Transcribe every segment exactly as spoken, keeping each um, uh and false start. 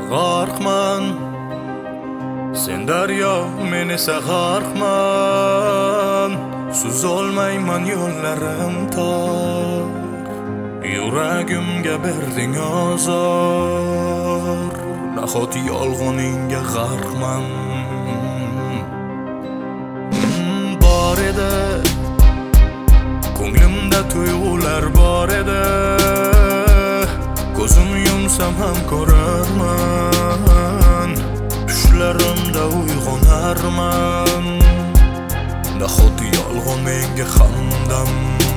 g'arqman, sen daryo, men esa g'arqman. Suzolmayman yo'llarim tor, yuragimga berding azor. Nahot yolg'oningga g'arqman. Bor edi ko'nglimda tuyg'ular bor edi, ko'zim yumsam ham ko'rarman, tushlarimda uyg'onarman. Nahot yolg'on menga hamdam.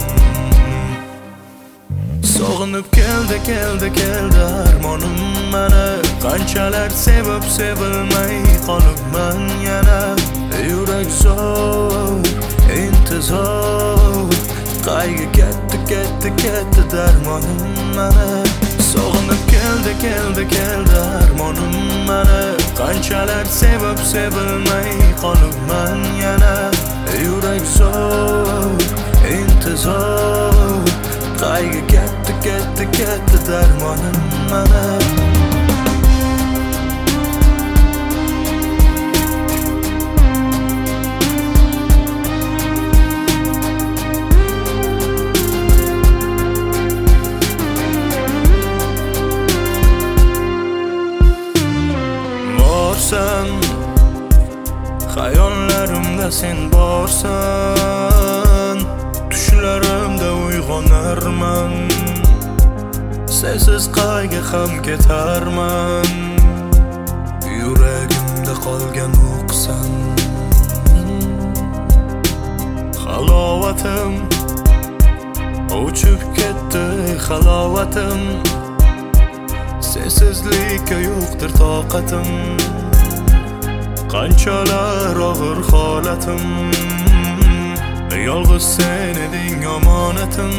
Sog'inib keldi, keldi, keldi armonim mani. Qanchalar sevib sevilmay qolibman yana. Yurak zo'r, intizor, qayg'i katta, katta, katta darmonim mani. Sog'inib keldi, keldi, keldi armonim mani. Qanchalar sevib sevilmay qolibman yana. Yurak zo'r, intizor, qayg'i katta, katta, katta darmonim mani. Borsan, xayollarimda sen borsan, tushlarimda uyg'onarman. Sensiz qayga ham ketarman, yuragimda qolgan o'qsan. Halovatim o'chib ketdi, halovatim. Sensizlikka yo'qdir toqatim, qanchalar og'ir holatim. Yolg'iz sen eding omonatim.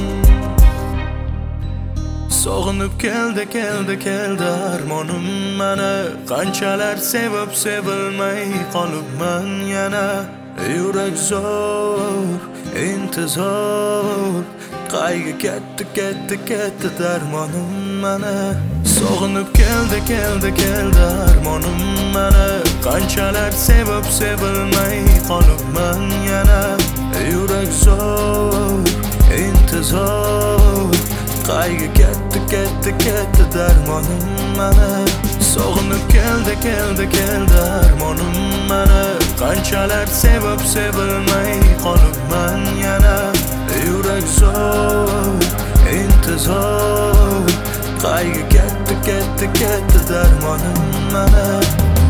Sog'inib keldi, keldi, keldi armonim mani. Qanchalar sevib sevilmay qolibman yana. Yurak zo'r, intizor, qayg'i katta, katta, katta darmonim mani. Sog'inib keldi, keldi, keldi armonim mani. Qanchalar sevib sevilmay qolibman yana. Yurak zo'r, intizor, qayg'i katta, katta, katta darmonim mani. Sog'inib keldi, keldi, keldi armonim mani. Qanchalar sevib sevilmay qolibman yana. Yurak zo'r, intizor, qayg'i katta, katta, katta darmonim mani.